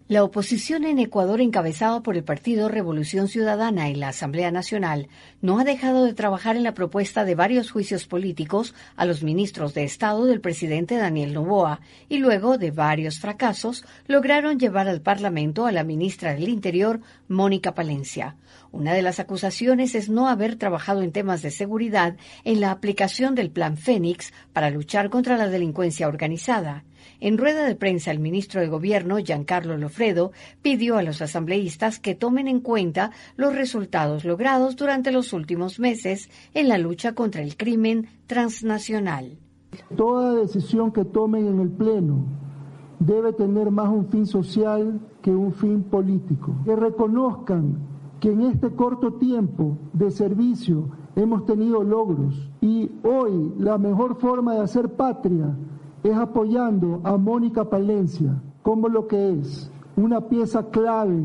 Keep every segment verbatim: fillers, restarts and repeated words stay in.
La oposición en Ecuador, encabezada por el Partido Revolución Ciudadana en la Asamblea Nacional, no ha dejado de trabajar en la propuesta de varios juicios políticos a los ministros de Estado del presidente Daniel Noboa, y luego de varios fracasos, lograron llevar al Parlamento a la ministra del Interior, Mónica Palencia. Una de las acusaciones es no haber trabajado en temas de seguridad en la aplicación del Plan Fénix para luchar contra la delincuencia organizada. En rueda de prensa, el ministro de Gobierno, Giancarlo Lofredo, pidió a los asambleístas que tomen en cuenta los resultados logrados durante los últimos meses en la lucha contra el crimen transnacional. Toda decisión que tomen en el Pleno debe tener más un fin social que un fin político. Que reconozcan que en este corto tiempo de servicio hemos tenido logros y hoy la mejor forma de hacer patria es apoyando a Mónica Palencia como lo que es una pieza clave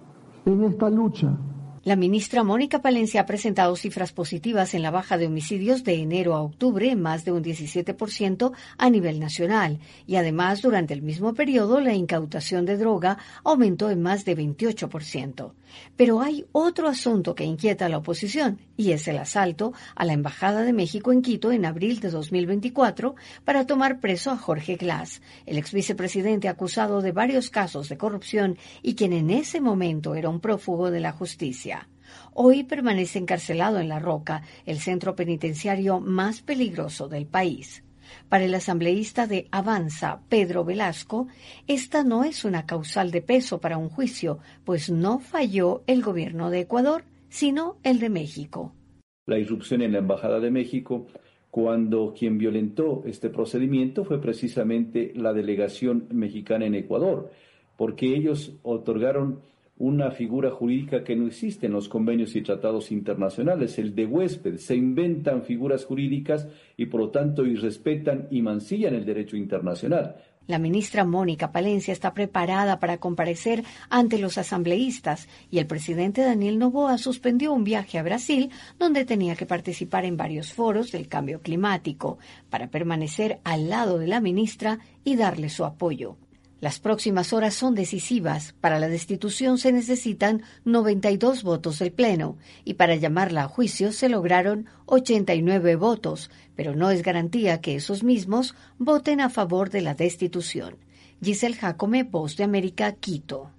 en esta lucha. La ministra Mónica Palencia ha presentado cifras positivas en la baja de homicidios de enero a octubre, más de un diecisiete por ciento a nivel nacional, y además durante el mismo periodo la incautación de droga aumentó en más de veintiocho por ciento. Pero hay otro asunto que inquieta a la oposición, y es el asalto a la Embajada de México en Quito en abril de dos mil veinticuatro para tomar preso a Jorge Glass, el ex vicepresidente acusado de varios casos de corrupción y quien en ese momento era un prófugo de la justicia. Hoy permanece encarcelado en La Roca, el centro penitenciario más peligroso del país. Para el asambleísta de Avanza, Pedro Velasco, esta no es una causal de peso para un juicio, pues no falló el gobierno de Ecuador, sino el de México. La irrupción en la Embajada de México, cuando quien violentó este procedimiento fue precisamente la delegación mexicana en Ecuador, porque ellos otorgaron una figura jurídica que no existe en los convenios y tratados internacionales, el de huésped. Se inventan figuras jurídicas y por lo tanto irrespetan y mancillan el derecho internacional. La ministra Mónica Palencia está preparada para comparecer ante los asambleístas y el presidente Daniel Noboa suspendió un viaje a Brasil donde tenía que participar en varios foros del cambio climático para permanecer al lado de la ministra y darle su apoyo. Las próximas horas son decisivas. Para la destitución se necesitan noventa y dos votos del Pleno y para llamarla a juicio se lograron ochenta y nueve votos, pero no es garantía que esos mismos voten a favor de la destitución. Giselle Jacome, Voz de América, Quito.